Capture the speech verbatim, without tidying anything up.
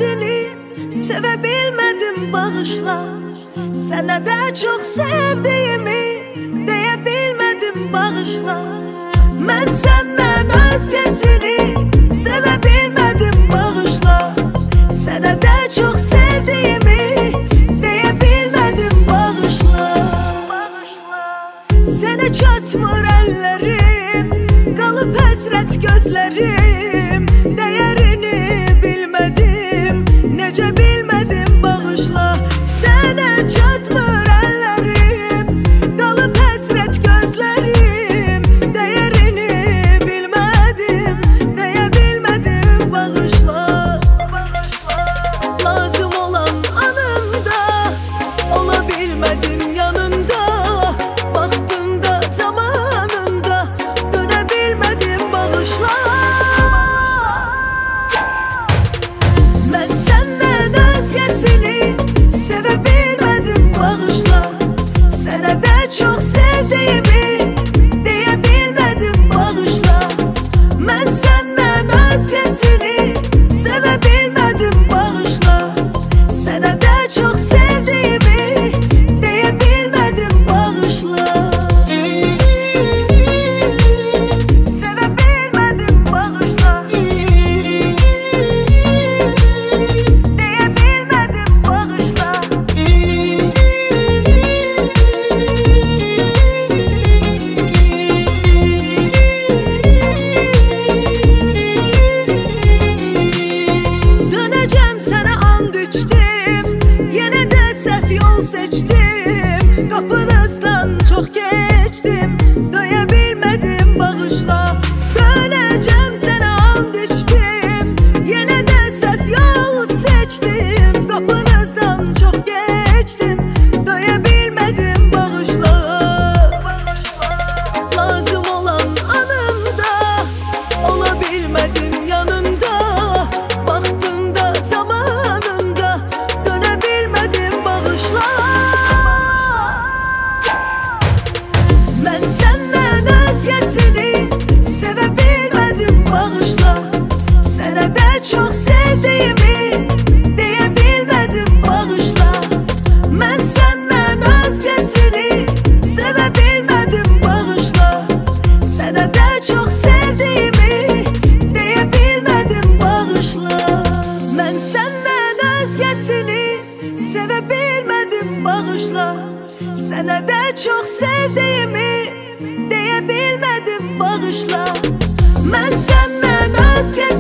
özgəsini sevə bilmədim, bağışla. Sənə də çox sevdiyimi deyə bilmədim, bağışla. Mən səndən özgəsini sevə bilmədim, bağışla. Sənə də çox sevdiyimi deyə bilmədim, bağışla. Sənə çatmır əllərim, qalıb həsrət gözlərim. Dəyərini bilmədim, necə bilmədim, bağışla. Sənə çatmır əllərim, qalıb həsrət gözlərim. Dəyərini bilmədim, deyə bilmədim, bağışla. Lazım olan anında ola bilmədim yanında. Vaxtında, zamanında dönə bilmədim, bağışla. Mən səndən özgəsini sevə bilmədim, bağışla. Sənə də çox sevdiyimi deyə bilmədim, bağışla. Mən səndən özgəsini sevə bilmədim, bağışla. Sənə də çox sevdiyimi deyə bilmədim, bağışla. Sevə bilmədim, bağışla. Deyə bilmədim, bağışla. Dönəcəm sənə and içdim, yenə də səhv yol seçdim. Qapınızdan çox keçdim, döyə bilmədim, bağışla. Dönəcəm sənə and içdim, yenə də səhv yol seçdim. Qapınızdan çox keçdim, döyə bilmədim, bağışla. Lazım olan anında ola bilmədim yanında. Vaxtında, zamanında dönə bilmədim, bağışla. Mən səndən özgəsini sevə bilmədim, bağışla. Sənə də çox sevdiyimi deyə bilmədim, bağışla. Mən səndən özgəsini sevə bilmədim, bağışla. Sənə də çox sevdiyimi deyə bilmədim, bağışla. Mən səndən özgəsini sevə bilmədim, bağışla. Sənə də çox sevdiyimi deyə bilmədim, bağışla. Mən səndən özgəsini